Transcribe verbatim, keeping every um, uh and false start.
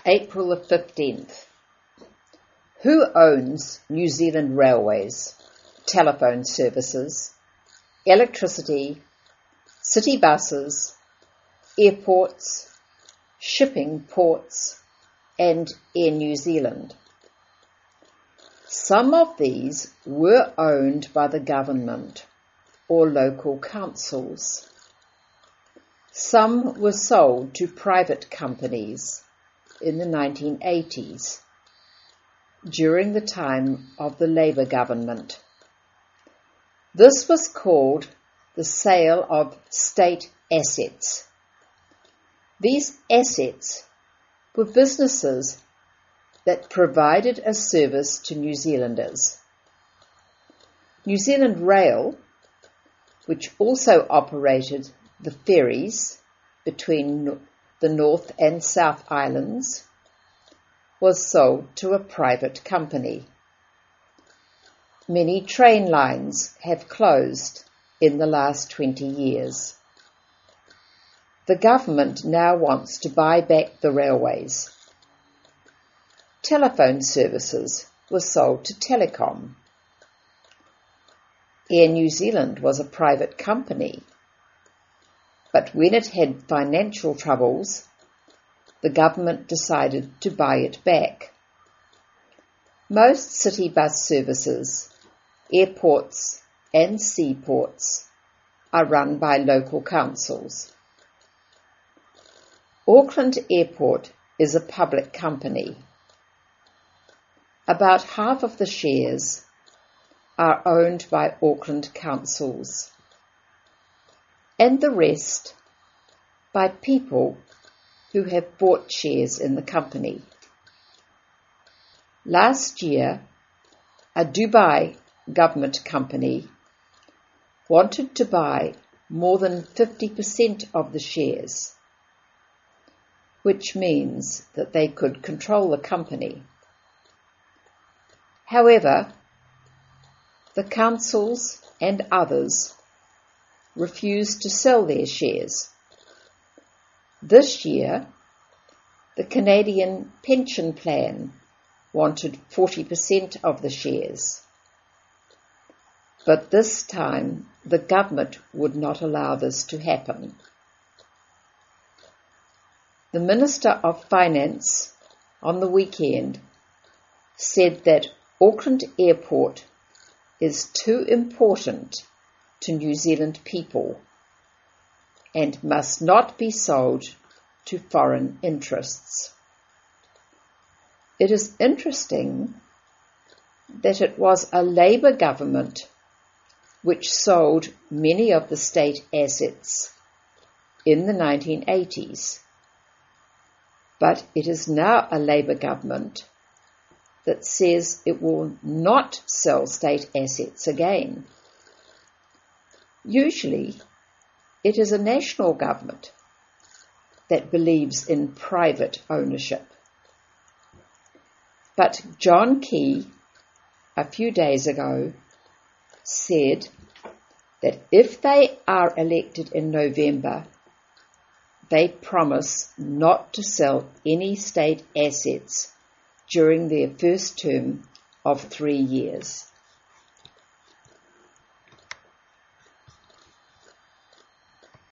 April the fifteenth. Who owns New Zealand Railways, telephone services, electricity, city buses, airports, shipping ports, and Air New Zealand? Some of these were owned by the government or local councils. Some were sold to private companies in the nineteen eighties, during the time of the Labour government. This was called the sale of state assets. These assets were businesses that provided a service to New Zealanders. New Zealand Rail, which also operated the ferries between the North and South Islands, was sold to a private company. Many train lines have closed in the last twenty years. The government now wants to buy back the railways. Telephone services were sold to Telecom. Air New Zealand was a private company, but when it had financial troubles, the government decided to buy it back. Most city bus services, airports and seaports are run by local councils. Auckland Airport is a public company. About half of the shares are owned by Auckland councils, and the rest by people who have bought shares in the company. Last year, a Dubai government company wanted to buy more than fifty percent of the shares, which means that they could control the company. However, the councils and others refused to sell their shares. This year, the Canadian Pension Plan wanted forty percent of the shares. But this time, the government would not allow this to happen. The Minister of Finance on the weekend said that Auckland Airport is too important to New Zealand people and must not be sold to foreign interests. It is interesting that it was a Labour government which sold many of the state assets in the nineteen eighties, but it is now a Labour government that says it will not sell state assets again. Usually, it is a national government that believes in private ownership. But John Key, a few days ago, said that if they are elected in November, they promise not to sell any state assets during their first term of three years.